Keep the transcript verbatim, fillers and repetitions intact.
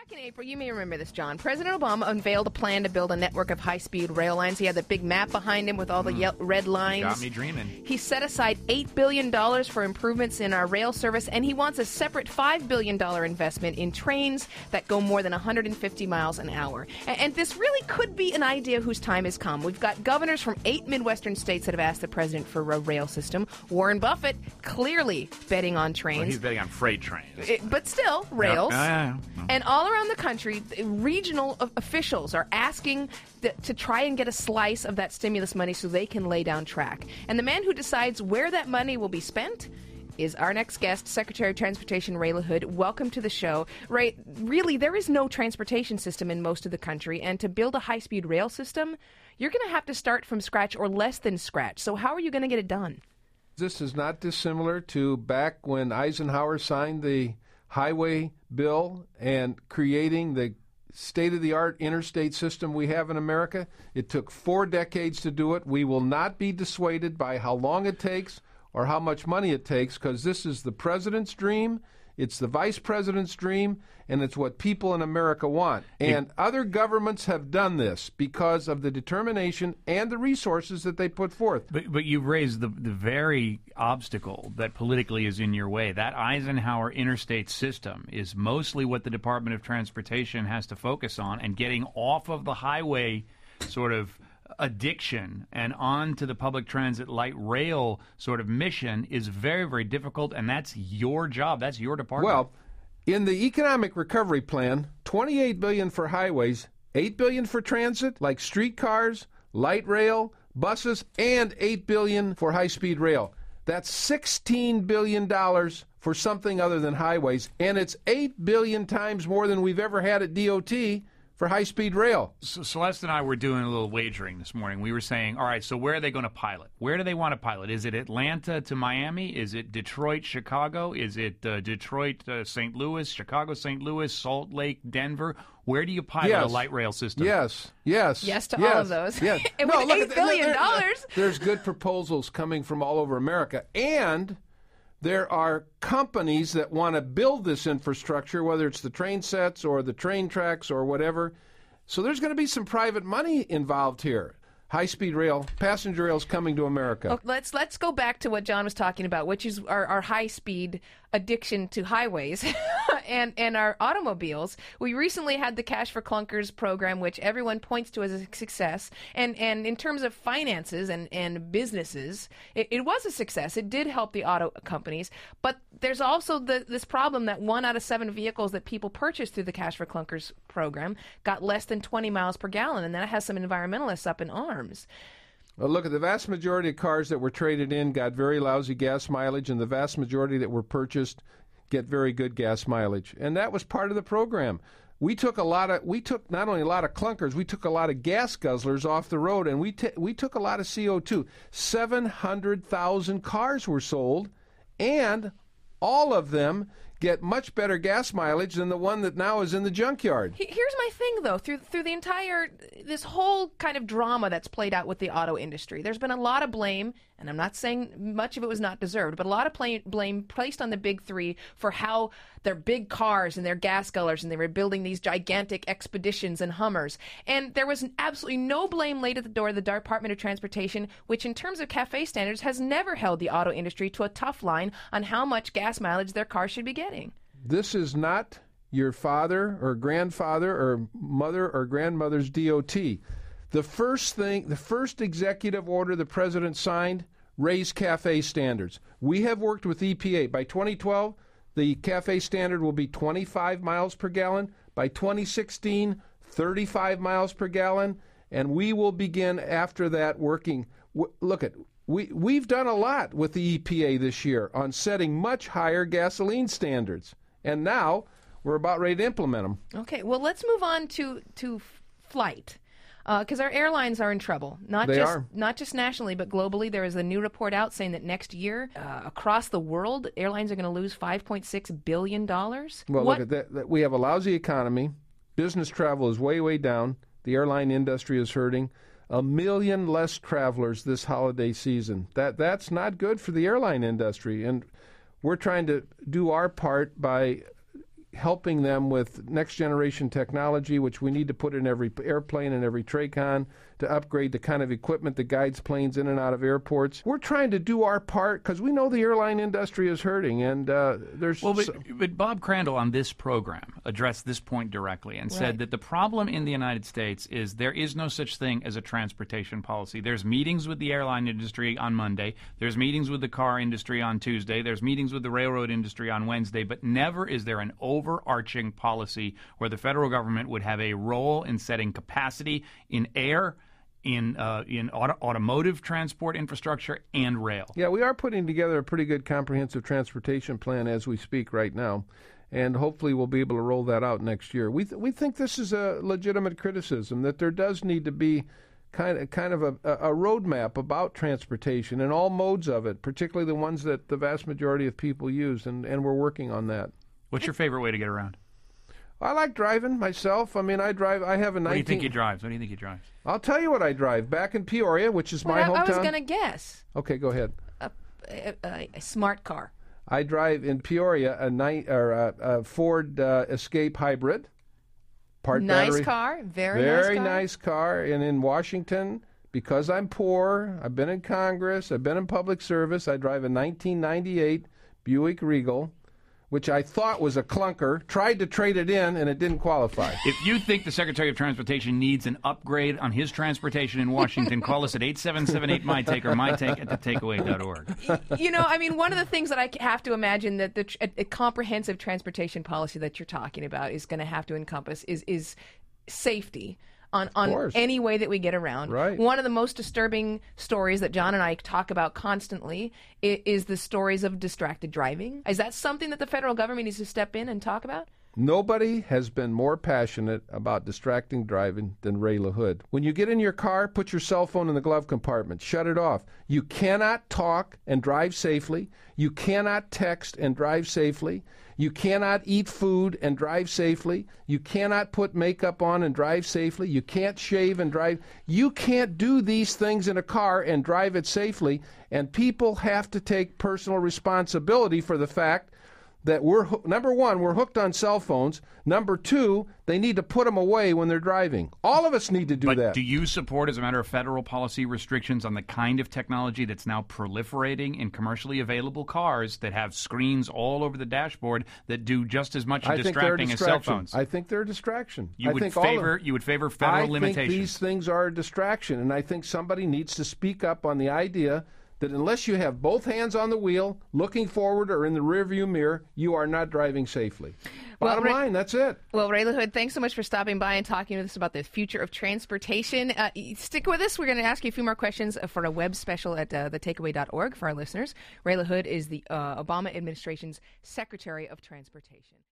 Back in April, you may remember this, John. President Obama unveiled a plan to build a network of high-speed rail lines. He had the big map behind him with all the mm. ye- red lines. Got me dreaming. He set aside eight billion dollars for improvements in our rail service, and he wants a separate five billion dollars investment in trains that go more than one hundred fifty miles an hour. And, and this really could be an idea whose time has come. We've got governors from eight Midwestern states that have asked the president for a rail system. Warren Buffett clearly betting on trains. Well, he's betting on freight trains. It, but still, rails. Yep. Uh, uh, uh. And all around the country, regional officials are asking th- to try and get a slice of that stimulus money so they can lay down track. And the man who decides where that money will be spent is our next guest, Secretary of Transportation Ray LaHood. Welcome to the show. Ray, really, there is no transportation system in most of the country, and to build a high-speed rail system, you're going to have to start from scratch or less than scratch. So how are you going to get it done? This is not dissimilar to back when Eisenhower signed the highway bill and creating the state-of-the-art interstate system we have in America. It took four decades to do it. We will not be dissuaded by how long it takes or how much money it takes, because this is the president's dream, it's the vice president's dream, and it's what people in America want. And it, other governments have done this because of the determination and the resources that they put forth. But, but you've raised the, the very obstacle that politically is in your way. That Eisenhower interstate system is mostly what the Department of Transportation has to focus on, and getting off of the highway sort of addiction and on to the public transit light rail sort of mission is very, very difficult, and that's your job. That's your department. Well, in the economic recovery plan, twenty-eight billion dollars for highways, eight billion dollars for transit, like streetcars, light rail, buses, and eight billion dollars for high-speed rail. That's sixteen billion dollars for something other than highways, and it's eight billion dollars times more than we've ever had at D O T for high-speed rail. So Celeste and I were doing a little wagering this morning. We were saying, all right, so where are they going to pilot? Where do they want to pilot? Is it Atlanta to Miami? Is it Detroit, Chicago? Is it uh, Detroit, uh, Saint Louis, Chicago, Saint Louis, Salt Lake, Denver? Where do you pilot yes. a light rail system? Yes, yes. Yes to yes, all of those. Yes. And no, with look, eight billion dollars. There, there, there's good proposals coming from all over America, and there are companies that want to build this infrastructure, whether it's the train sets or the train tracks or whatever. So there's going to be some private money involved here. High-speed rail, passenger rails coming to America. Oh, let's let's go back to what John was talking about, which is our, our high-speed addiction to highways and, and our automobiles. We recently had the Cash for Clunkers program, which everyone points to as a success. And, and in terms of finances and, and businesses, it, it was a success. It did help the auto companies. But there's also the, this problem that one out of seven vehicles that people purchased through the Cash for Clunkers program got less than twenty miles per gallon, and that has some environmentalists up in arms. Well, look, at the vast majority of cars that were traded in got very lousy gas mileage, and the vast majority that were purchased get very good gas mileage. And that was part of the program. We took a lot of, we took not only a lot of clunkers, we took a lot of gas guzzlers off the road, and we t- we took a lot of C O two. seven hundred thousand cars were sold, and all of them get much better gas mileage than the one that now is in the junkyard. Here's my thing, though. Through through the entire, this whole kind of drama that's played out with the auto industry, there's been a lot of blame, and I'm not saying much of it was not deserved, but a lot of play, blame placed on the big three for how their big cars and their gas guzzlers, and they were building these gigantic expeditions and Hummers. And there was absolutely no blame laid at the door of the Department of Transportation, which in terms of CAFE standards has never held the auto industry to a tough line on how much gas mileage their cars should be getting. This is not your father or grandfather or mother or grandmother's D O T. The first thing, the first executive order the president signed raised CAFE standards. We have worked with E P A. By twenty twelve, the CAFE standard will be twenty-five miles per gallon. By twenty sixteen, thirty-five miles per gallon. And we will begin after that working. W- look at we we've done a lot with the E P A this year on setting much higher gasoline standards. And now we're about ready to implement them. Okay, well, let's move on to, to f- flight. Because uh, our airlines are in trouble, not they just are. not just nationally, but globally. There is a new report out saying that next year, uh, across the world, airlines are going to lose five point six billion dollars. Well, what? look at that, that. We have a lousy economy. Business travel is way, way down. The airline industry is hurting. A million less travelers this holiday season. That That's not good for the airline industry. And we're trying to do our part by helping them with next generation technology, which we need to put in every airplane and every TRACON to upgrade the kind of equipment that guides planes in and out of airports. We're trying to do our part because we know the airline industry is hurting, and uh, there's... Well, but, so- but Bob Crandall on this program addressed this point directly and said Right. that the problem in the United States is there is no such thing as a transportation policy. There's meetings with the airline industry on Monday. There's meetings with the car industry on Tuesday. There's meetings with the railroad industry on Wednesday. But never is there an overarching policy where the federal government would have a role in setting capacity in air, in uh, in auto- automotive transport infrastructure, and rail. Yeah, we are putting together a pretty good comprehensive transportation plan as we speak right now, and hopefully we'll be able to roll that out next year. We th- we think this is a legitimate criticism, that there does need to be kind of kind of a, a roadmap about transportation and all modes of it, particularly the ones that the vast majority of people use, and, and we're working on that. What's your favorite way to get around? I like driving myself. I mean, I drive. I have a nineteen. What do you think he drives? What do you think he drives? I'll tell you what I drive. Back in Peoria, which is Well, my I, I hometown. was going to guess Okay, go ahead. a, a, a, a smart car. I drive in Peoria a, ni- or a, a Ford uh, Escape Hybrid. Part Nice battery. car, very, Very nice car. nice car. And in Washington, because I'm poor, I've been in Congress, I've been in public service, I drive a nineteen ninety-eight Buick Regal, which I thought was a clunker, tried to trade it in, and it didn't qualify. If you think the Secretary of Transportation needs an upgrade on his transportation in Washington, call us at eight seven seven eight, M Y take or mytake at the takeaway dot org. You know, I mean, one of the things that I have to imagine that the tr- a, a comprehensive transportation policy that you're talking about is going to have to encompass is is safety on, on course. any way that we get around. Right. One of the most disturbing stories that John and I talk about constantly is, is the stories of distracted driving. Is that something that the federal government needs to step in and talk about? Nobody has been more passionate about distracting driving than Ray LaHood. When you get in your car, put your cell phone in the glove compartment. Shut it off. You cannot talk and drive safely. You cannot text and drive safely. You cannot eat food and drive safely. You cannot put makeup on and drive safely. You can't shave and drive. You can't do these things in a car and drive it safely. And people have to take personal responsibility for the fact that we're, number one, we're hooked on cell phones. Number two, they need to put them away when they're driving. All of us need to do But that. do you support, as a matter of federal policy, restrictions on the kind of technology that's now proliferating in commercially available cars that have screens all over the dashboard that do just as much I think they're a distracting as cell distraction. phones? I think they're a distraction. You I would think all of- favor you would favor federal I limitations. think these things are a distraction, and I think somebody needs to speak up on the idea that unless you have both hands on the wheel, looking forward or in the rearview mirror, you are not driving safely. Well, Bottom Ray- line, that's it. Well, Ray LaHood, thanks so much for stopping by and talking with us about the future of transportation. Uh, stick with us. We're going to ask you a few more questions for a web special at uh, the takeaway dot org for our listeners. Ray LaHood is the uh, Obama administration's Secretary of Transportation.